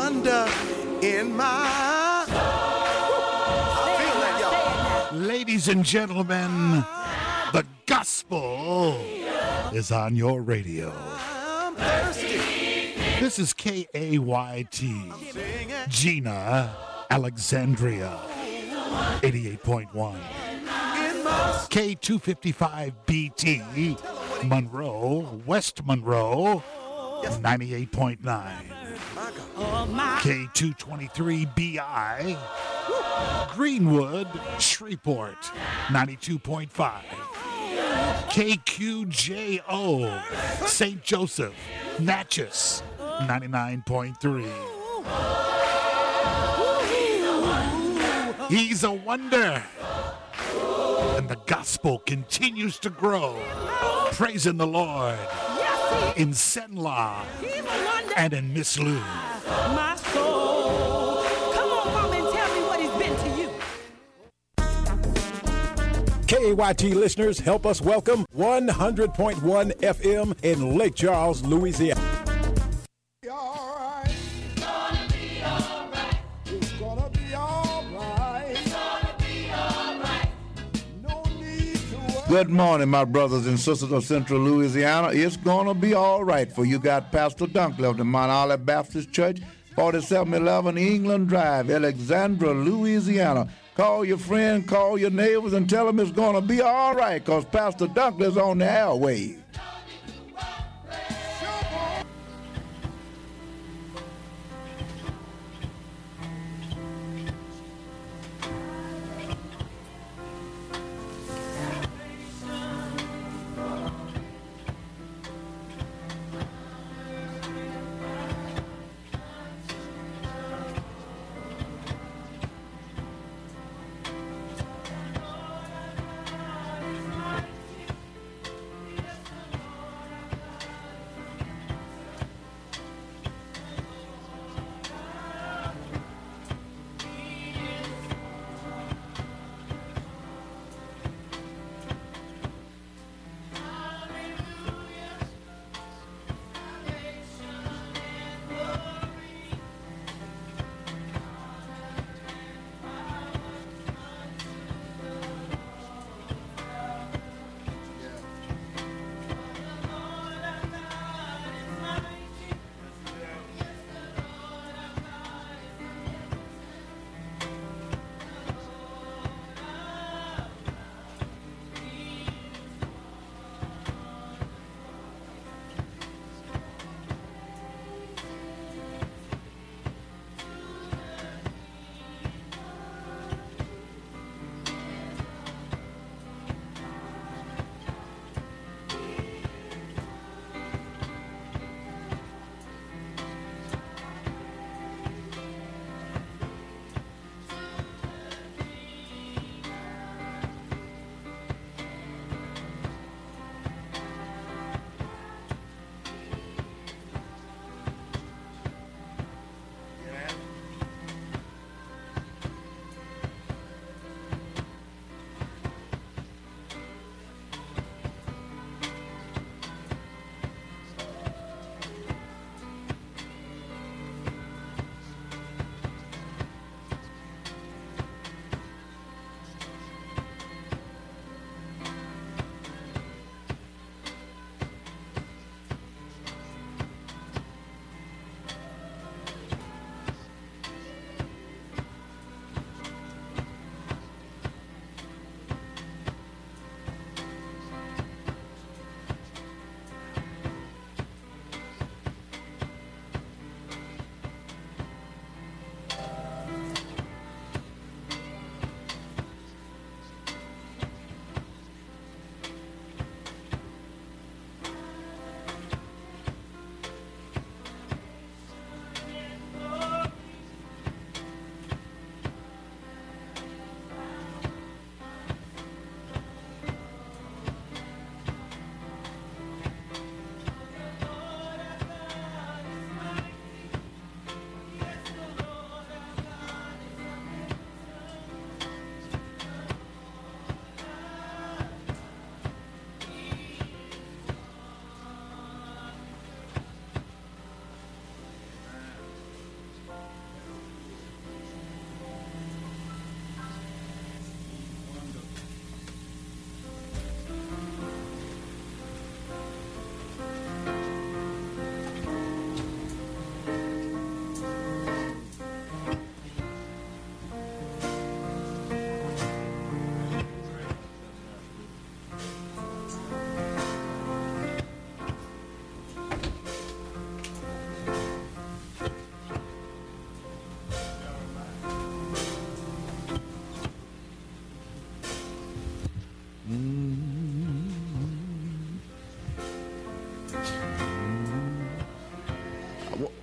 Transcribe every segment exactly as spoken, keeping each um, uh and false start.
wonder in my soul. I feel that, y'all. Ladies and gentlemen, the gospel is on your radio. I'm thirsty. This is K A Y T, Gina, Alexandria, eighty-eight point one. K two fifty-five B T, Monroe, West Monroe, ninety-eight point nine. K two twenty-three B I, Greenwood, Shreveport, ninety-two point five. K Q J O, Saint Joseph, Natchez, ninety-nine point three. He's a wonder. And the gospel continues to grow. Praising the Lord in Senla and in Miss Lou. My soul. Come on, mom, and tell me what he's been to you. K A Y T listeners, help us welcome one hundred point one F M in Lake Charles, Louisiana. Good morning, my brothers and sisters of Central Louisiana. It's going to be all right for you. Got Pastor Dunkley of the Mount Olive Baptist Church, forty-seven eleven England Drive, Alexandria, Louisiana. Call your friend, call your neighbors, and tell them it's going to be all right because Pastor Dunkley's on the airwaves.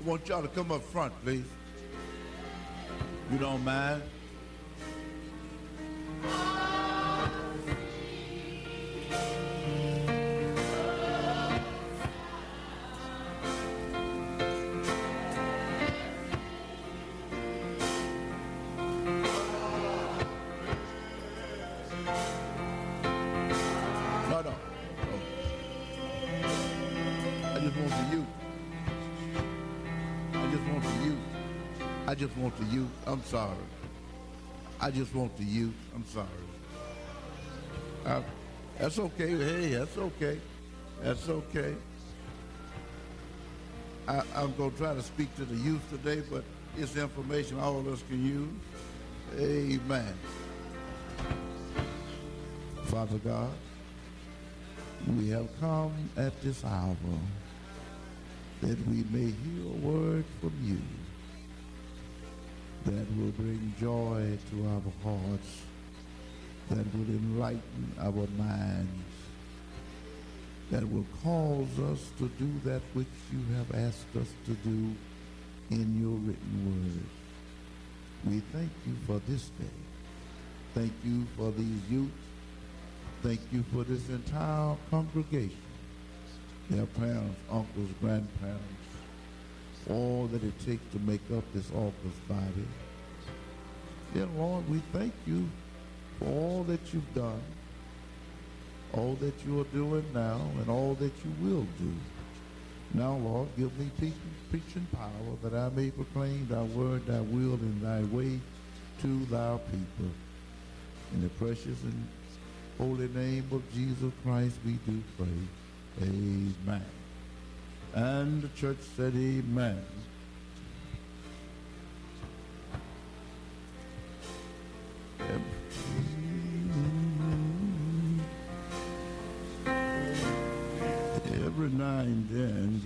want y'all to come up front, please. You don't mind? No, no. I just want the youth. I just want the youth. I just want the youth. I'm sorry. I just want the youth. I'm sorry. Uh, that's okay. Hey, that's okay. That's okay. I, I'm going to try to speak to the youth today, but it's information all of us can use. Amen. Father God, we have come at this hour that we may hear a word from you that will bring joy to our hearts, that will enlighten our minds, that will cause us to do that which you have asked us to do in your written word. We thank you for this day. Thank you for these youth. Thank you for this entire congregation, their parents, uncles, grandparents, all that it takes to make up this august body. Dear Lord, we thank you for all that you've done, all that you are doing now, and all that you will do. Now, Lord, give me preaching power that I may proclaim thy word, thy will, and thy way to thy people. In the precious and holy name of Jesus Christ we do pray. Amen. And the church said amen. Every now and then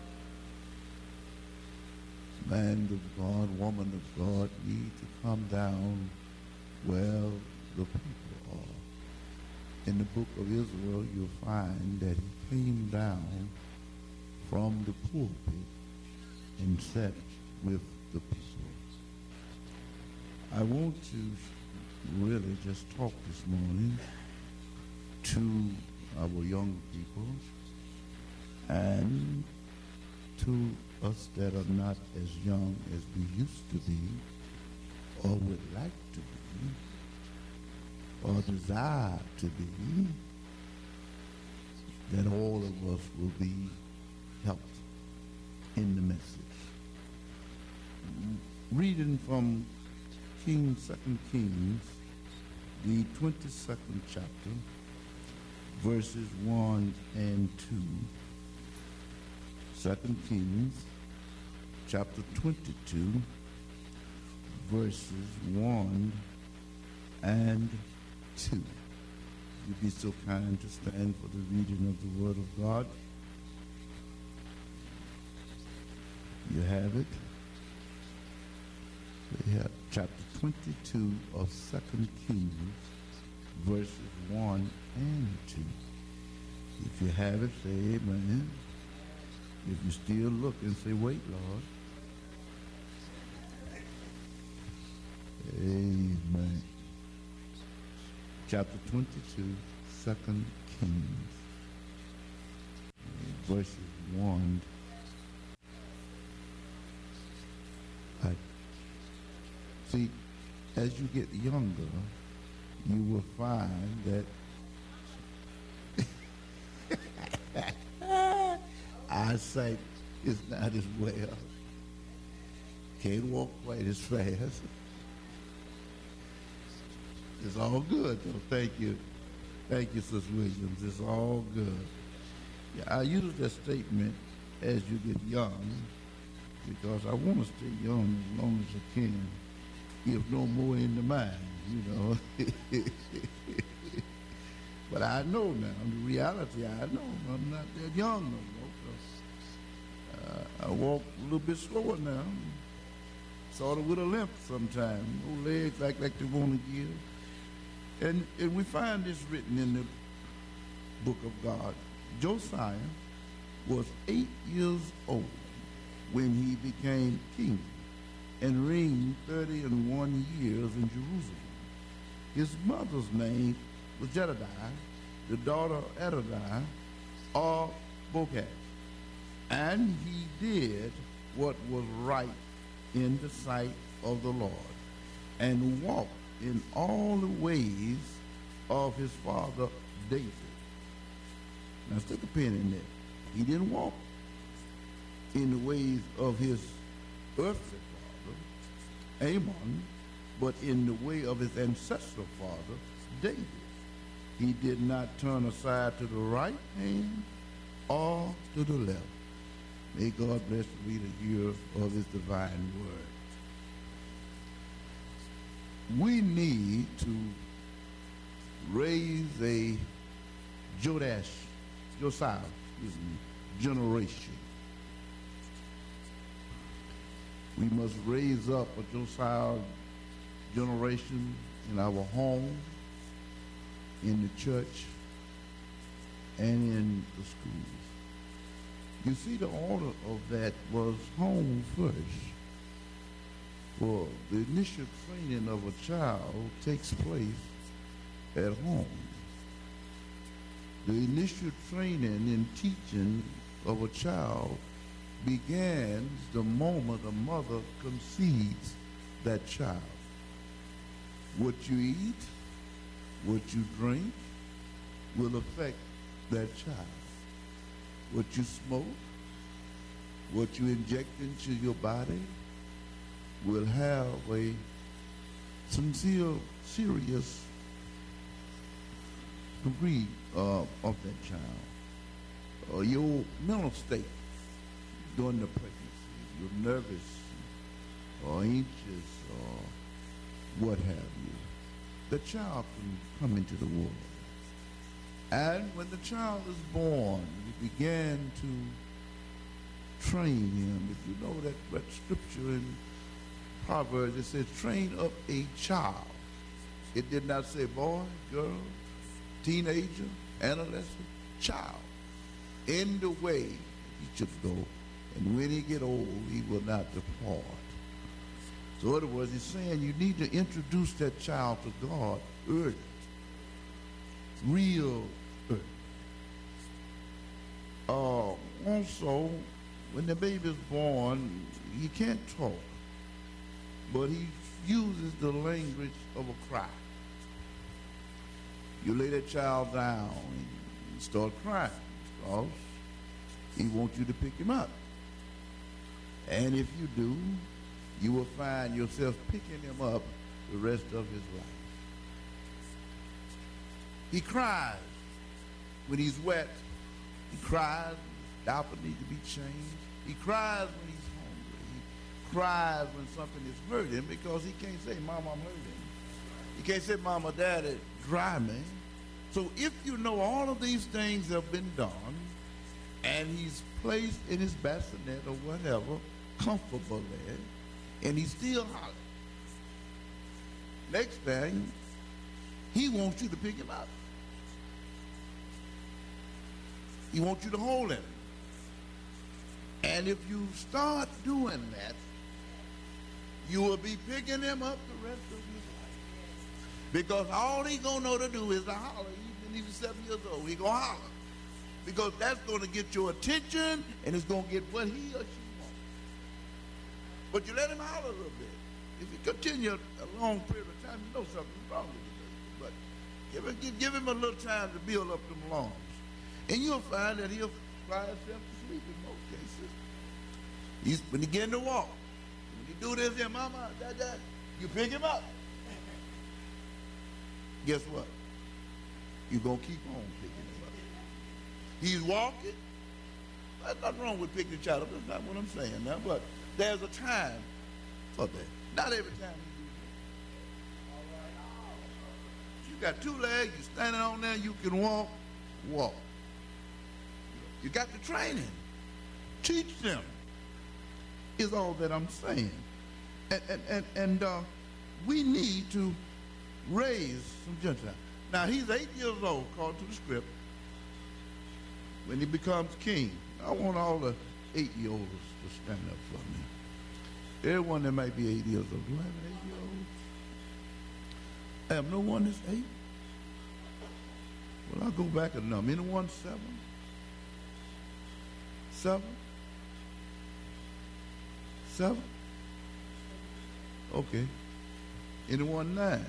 the man of God, woman of God need to come down where the people are. In the book of Israel, you'll find that he came down from the pulpit and sat with the people. I want to really just talk this morning to our young people and to us that are not as young as we used to be or would like to be or desire to be, that all of us will be helped in the message. Reading from King, Second Kings, the twenty-second chapter, verses one and two. Second Kings, chapter twenty-two, verses one and two. You'd be so kind to stand for the reading of the Word of God. You have it. We have chapter twenty-two of Second Kings, verses one and two. If you have it, say amen. If you're still looking, say, wait, Lord. Amen. Chapter twenty-two, Second Kings, verses one. I, see, as you get younger, you will find that eyesight is not as well. Can't walk quite as fast. It's all good, though. Thank you. Thank you, Sister Williams. It's all good. Yeah, I use that statement, as you get young, because I want to stay young as long as I can, if no more in the mind, you know. But I know now, the reality, I know I'm not that young no more. Uh, I walk a little bit slower now, sort of with a limp sometimes. No legs act like they want to give. And, and we find this written in the book of God. Josiah was eight years old when he became king and reigned thirty and one years in Jerusalem. His mother's name was Jedediah, the daughter of Adonai, or Boaz. And he did what was right in the sight of the Lord, and walked in all the ways of his father David. Now stick a pin in there. He didn't walk in the ways of his earthly father, Amon, but in the way of his ancestral father, David. He did not turn aside to the right hand or to the left. May God bless the reader here of his divine word. We need to raise a Jodash, Josiah, excuse me, generation. We must raise up a Josiah generation in our home, in the church, and in the schools. You see, the order of that was home first. For the initial training of a child takes place at home. The initial training and teaching of a child begins the moment a mother conceives that child. What you eat, what you drink will affect that child. What you smoke, what you inject into your body will have a sincere, serious degree uh, of that child. Uh, your mental state during the pregnancy, you're nervous or anxious or what have you, the child can come into the world. And when the child is born, you begin to train him. If you know that, that scripture in Proverbs, it says, train up a child. It did not say boy, girl, teenager, adolescent, child, in the way he should go. And when he get old, he will not depart. So in other words, he's saying you need to introduce that child to God early. Real early. Uh, also, when the baby is born, he can't talk, but he uses the language of a cry. You lay that child down and start crying because he wants you to pick him up. And if you do, you will find yourself picking him up the rest of his life. He cries when he's wet. He cries when his diaper needs to be changed. He cries when he's hungry. He cries when something is hurting because he can't say, Mama, I'm hurting. He can't say, Mama, Daddy, dry me. So if you know all of these things have been done and he's placed in his bassinet or whatever, comfortably, and he's still hollering, next thing, he wants you to pick him up. He wants you to hold him. And if you start doing that, you will be picking him up the rest of his life. Because all he's going to know to do is to holler. Even if he's seven years old, he's going to holler. Because that's going to get your attention, and it's going to get what he or she wants. But you let him holler a little bit. If you continue a long period of time, you know something's wrong with him. But give him, give, give him a little time to build up them lungs. And you'll find that he'll fly himself to sleep in most cases. He's, when he begin to walk, when he do this here, Mama, Dad, Dad, you pick him up. Guess what? You're going to keep on picking him up. He's walking. There's nothing wrong with picking a child up. That's not what I'm saying now. But there's a time for that. Not every time you do that. You got two legs, you're standing on there, you can walk, walk. You got the training. Teach them is all that I'm saying. And, and, and, and uh, we need to raise some Gentiles. Now, he's eight years old, according to the script, when he becomes king. I want all the eight-year-olds to stand up for me. Everyone that might be eight years old. Do I have an eight-year-old? I have no one that's eight. Well, I'll go back a number. Anyone seven? Seven? Seven? Okay. Anyone nine?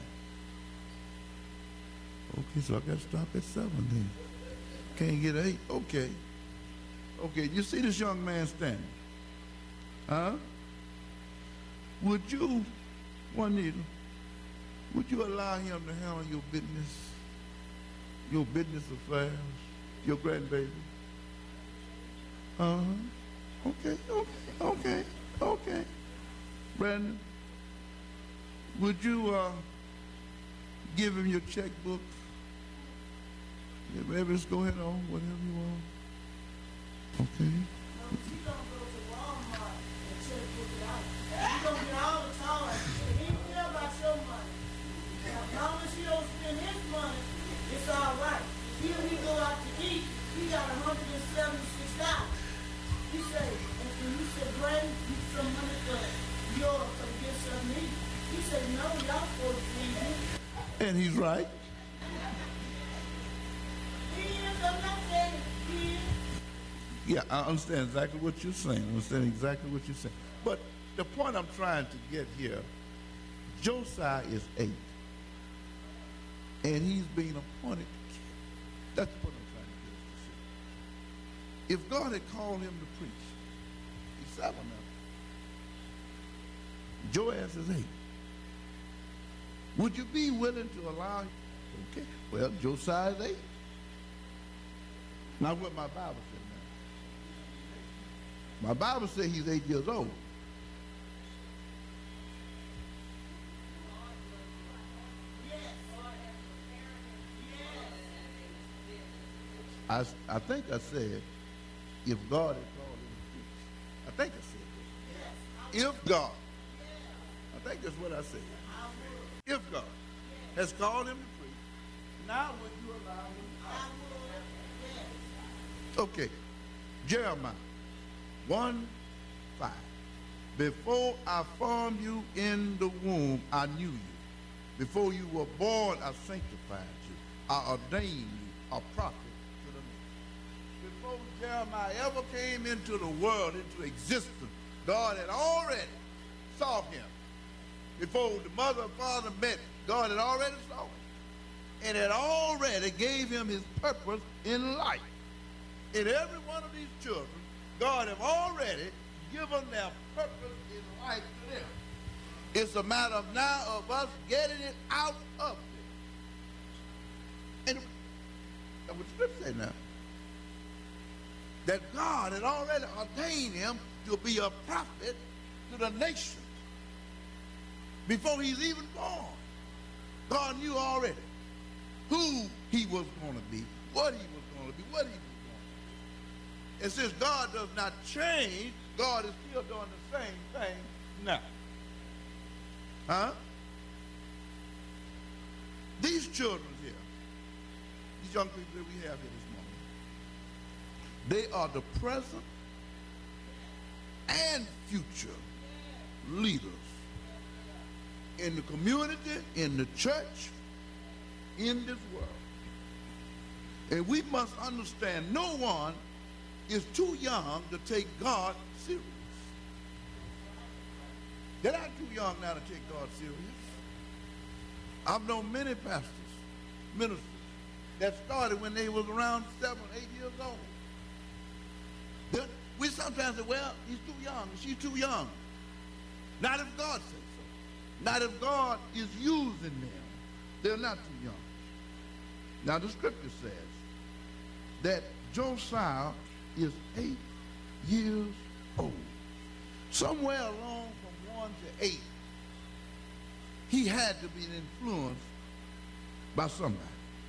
Okay, so I got to stop at seven then. Can't get eight. Okay. Okay, you see this young man standing? Huh? Would you, Juanita, would you allow him to handle your business, your business affairs, your grandbaby? Uh-huh. Okay, okay, okay, okay. Brandon, would you uh, give him your checkbook? Yeah, baby, let's go ahead on, whatever you want. Okay. But you don't go to Walmart and checkbook it out. You don't get all the time. He don't care about your money. As long as you don't spend his money, it's all right. He when he go out to eat, he got one hundred seventy-six dollars. He say, and when you say, Brandon, you some money for yours to get something to eat. He said, no, y'all supposed to feed me. And he's right. He is, I'm not saying he is. Yeah, I understand exactly what you're saying. I understand exactly what you're saying. But the point I'm trying to get here, Josiah is eight. And he's being appointed to king. That's what I'm trying to get us to see. If God had called him to preach, he's seven now. Joash is eight. Would you be willing to allow him? Okay, well, Josiah is eight. Now what my Bible says. My Bible says he's eight years old. I, I think I said, if God had called him to preach. I think I said that. If God. I think that's what I said. If God has called him to preach, now would you allow him to preach? Okay. Jeremiah. One, five. Before I formed you in the womb, I knew you. Before you were born, I sanctified you. I ordained you a prophet to the nation. Before Jeremiah ever came into the world, into existence, God had already saw him. Before the mother and father met, God had already saw him. And had already gave him his purpose in life. In every one of these children, God have already given their purpose in life to them. It's a matter of now of us getting it out of them. And that's what the scripture says now. That God had already ordained him to be a prophet to the nations. Before he's even born, God knew already who he was going to be, what he was going to be, what he was going to be. And since God does not change, God is still doing the same thing now. Huh? These children here, these young people that we have here this morning, they are the present and future leaders in the community, in the church, in this world. And we must understand no one is too young to take God serious. They're not too young now to take God serious. I've known many pastors, ministers, that started when they was around seven, eight years old. They're, we sometimes say, well, he's too young, she's too young. Not if God says so. Not if God is using them. They're not too young. Now the scripture says that Josiah is eight years old. Somewhere along from one to eight, he had to be influenced by somebody.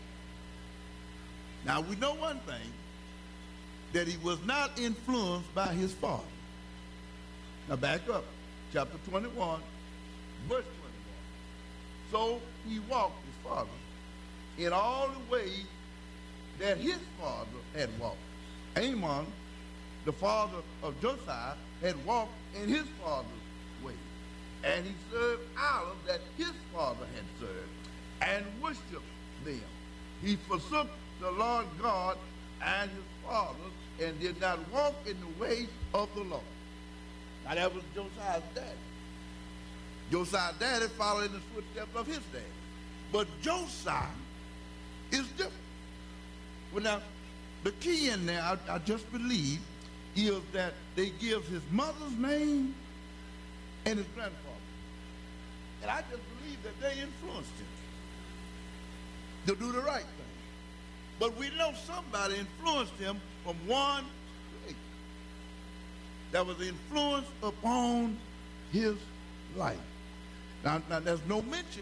Now we know one thing, that he was not influenced by his father. Now back up, chapter twenty-one, verse twenty-one. So he walked his father in all the ways that his father had walked. Amon, the father of Josiah, had walked in his father's way. And he served idols that his father had served and worshiped them. He forsook the Lord God and his fathers and did not walk in the ways of the Lord. Now that was Josiah's daddy. Josiah's daddy followed in the footsteps of his daddy. But Josiah is different. Well, now, the key in there, I, I just believe, is that they give his mother's name and his grandfather. And I just believe that they influenced him to do the right thing. But we know somebody influenced him from one place. That was the influence upon his life. Now, now there's no mention.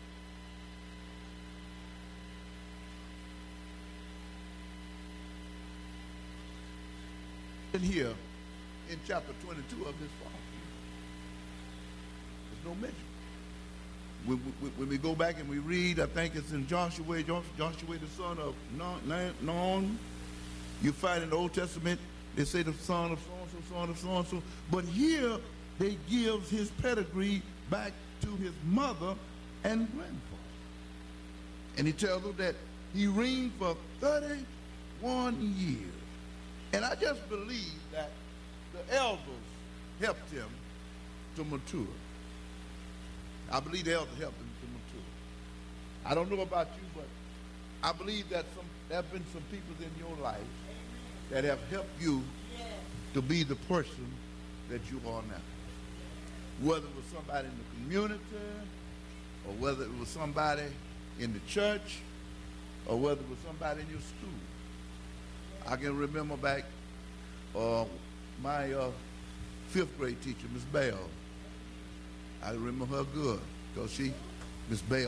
In here, in chapter twenty-two of this Psalm, there's no mention. When, when, when we go back and we read, I think it's in Joshua, Joshua the son of Nun, you find in the Old Testament, they say the son of so-and-so, son of so-and-so, but here they give his pedigree back to his mother and grandfather. And he tells them that he reigned for thirty-one years. And I just believe that the elders helped him to mature. I believe the elders helped him to mature. I don't know about you, but I believe that some, there have been some people in your life that have helped you to be the person that you are now. Whether it was somebody in the community, or whether it was somebody in the church, or whether it was somebody in your school. I can remember back uh, my uh, fifth grade teacher, Miss Bell. I remember her good because she, Miss Bell.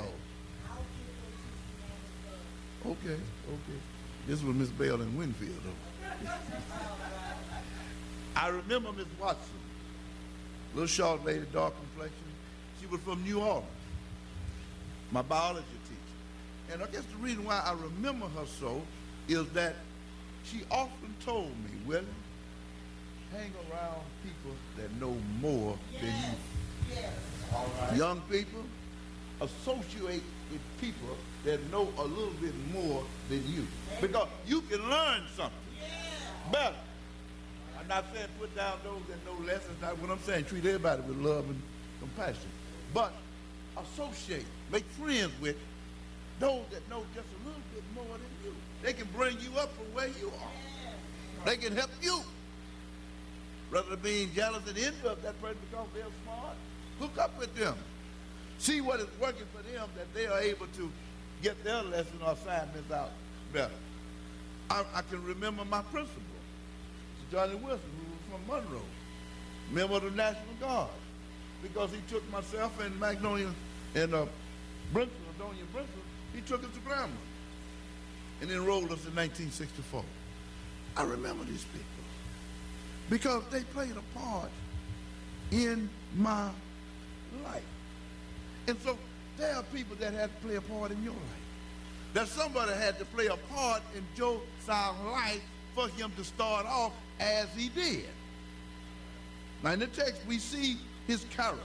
Okay, okay. This was Miss Bell in Winfield, though. I remember Miss Watson, little short lady, dark complexion. She was from New Orleans, my biology teacher. And I guess the reason why I remember her so is that she often told me, Willie, hang around people that know more yes. than you. Yes. All right. Young people, associate with people that know a little bit more than you. Because you can learn something yeah. better. I'm not saying put down those that know less. That's not what I'm saying. Treat everybody with love and compassion. But associate, make friends with those that know just a little bit more than you. They can bring you up from where you are. They can help you. Rather than being jealous and envy of that person because they're smart, hook up with them. See what is working for them that they are able to get their lesson or assignments out better. I, I can remember my principal, Johnny Wilson, who was from Monroe, member of the National Guard, because he took myself and Magnolia and uh, Brinson, Adonia Brinson, he took us to grammar and enrolled us in nineteen sixty-four. I remember these people because they played a part in my life. And so there are people that had to play a part in your life. That somebody had to play a part in Josiah's life for him to start off as he did. Now in the text we see his character.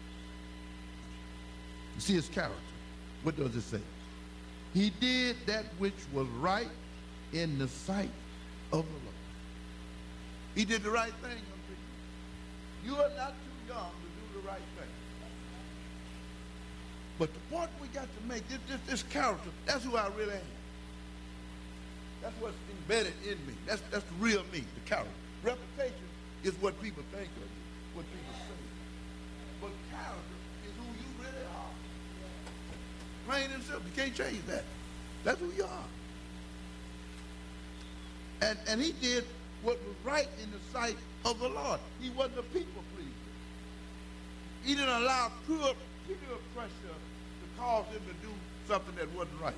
You see his character. What does it say? He did that which was right in the sight of the Lord. He did the right thing. You are not too young to do the right thing. But the point we got to make, this, this, this character, that's who I really am. That's what's embedded in me. That's, that's the real me, the character. Reputation is what people think of you, what people say. But character is who you really are. Plain and simple. You can't change that. That's who you are. And, and he did what was right in the sight of the Lord. He wasn't a people pleaser. He didn't allow pure, pure pressure to cause him to do something that wasn't right.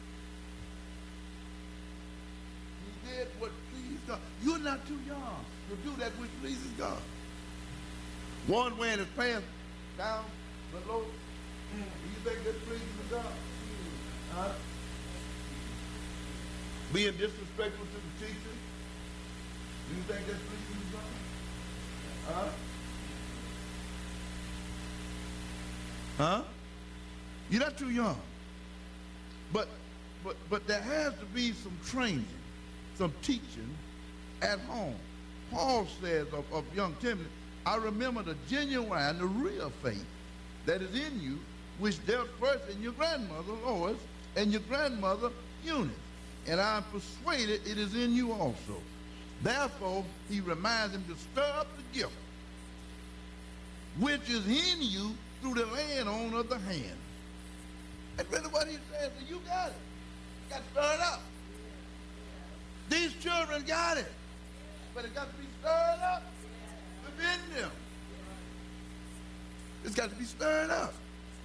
He did what pleased God. You're not too young to do that which pleases God. One wearing his pants down below, do you think that pleases God? Huh? Being disrespectful to the teacher, Do you think that's pleasing to God? Huh? Huh? You're not too young. But but but there has to be some training, some teaching at home. Paul says of, of young Timothy, I remember the genuine, the real faith that is in you, which dealt first in your grandmother Lois and your grandmother Eunice. And I am persuaded it is in you also. Therefore, he reminds him to stir up the gift, which is in you through the laying on of the hand. That's really what he says. You got it. You got to stir it up. These children got it. But it got to be stirred up within them. It's got to be stirred up.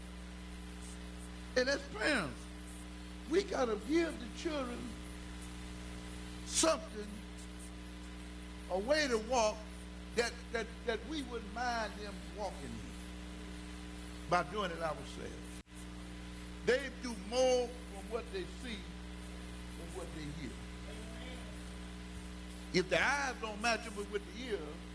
And as parents, we got to give the children something, a way to walk that, that, that we wouldn't mind them walking in by doing it ourselves. They do more from what they see than what they hear. If the eyes don't match up with the ear,